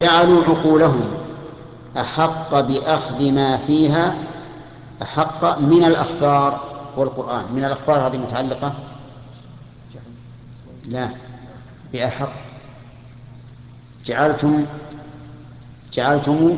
جعلوا عقولهم أحق بأخذ ما فيها، أحق من الأخبار والقرآن. من الأخبار هذه متعلقة لا بأحق. جعلتم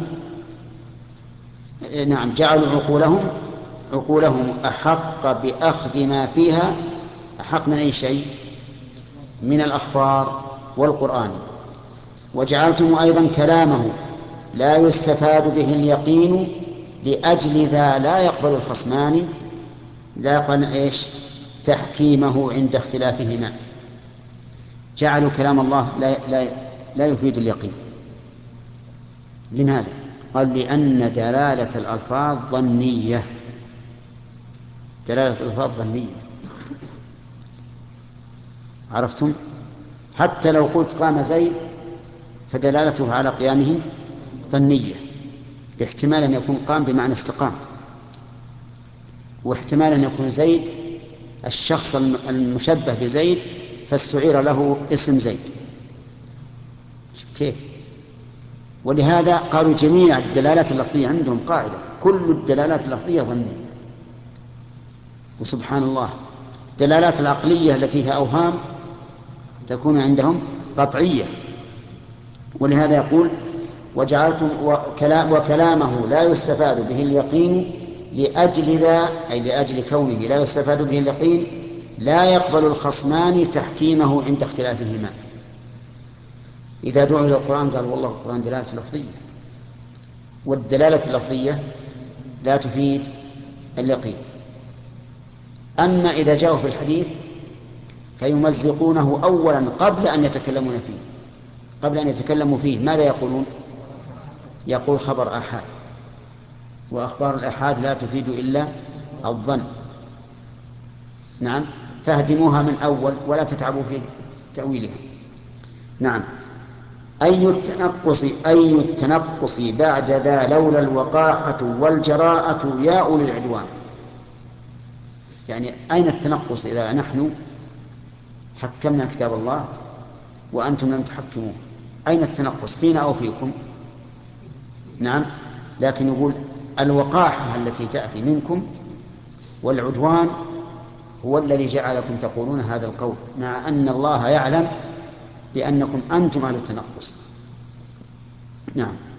نعم، جعلوا عقولهم أحق بأخذ ما فيها، أحق من أي شيء؟ من الأخبار والقرآن. وجعلتم أيضا كلامه لا يستفاد به اليقين، لأجل ذا لا يقبل الخصمان، لا يقبل إيش؟ تحكيمه عند اختلافهما. جعلوا كلام الله لا يفيد اليقين. لماذا؟ قال لأن دلالة الألفاظ ظنية. دلالة الألفاظ ظنية، عرفتم؟ حتى لو قلت قام زيد فدلالته على قيامه ظنية، باحتمال أن يكون قام بمعنى استقام، واحتمال أن يكون زيد الشخص المشبه بزيد فاستعير له اسم زيد. كيف؟ ولهذا قالوا جميع الدلالات اللفظية عندهم قاعدة: كل الدلالات اللفظية ظنية. وسبحان الله، الدلالات العقلية التي هي أوهام تكون عندهم قطعية. ولهذا يقول: وجعلتم وكلامه لا يستفاد به اليقين، لأجل ذا، أي لأجل كونه لا يستفاد به اليقين، لا يقبل الخصمان تحكيمه عند اختلافهما. إذا دعوا إلى القرآن قال والله القرآن دلالة لفظية، والدلالة اللفظية لا تفيد اليقين. أما إذا جاءوا في الحديث فيمزقونه أولا قبل أن يتكلمون فيه، قبل أن يتكلموا فيه ماذا يقولون؟ يقول خبر آحاد، وأخبار الآحاد لا تفيد إلا الظن. نعم، فاهدموها من أول ولا تتعبوا في تأويلها. نعم. أي التنقص بعد ذا لولا الوقاحة والجراءة يا أولي العدوان. يعني أين التنقص إذا نحن حكمنا كتاب الله وأنتم لم تحكموه؟ أين التنقص، فينا أو فيكم؟ نعم، لكن يقول الوقاحة التي تأتي منكم والعدوان هو الذي جعلكم تقولون هذا القول، مع أن الله يعلم بأنكم أنتم أهل التنقص. نعم.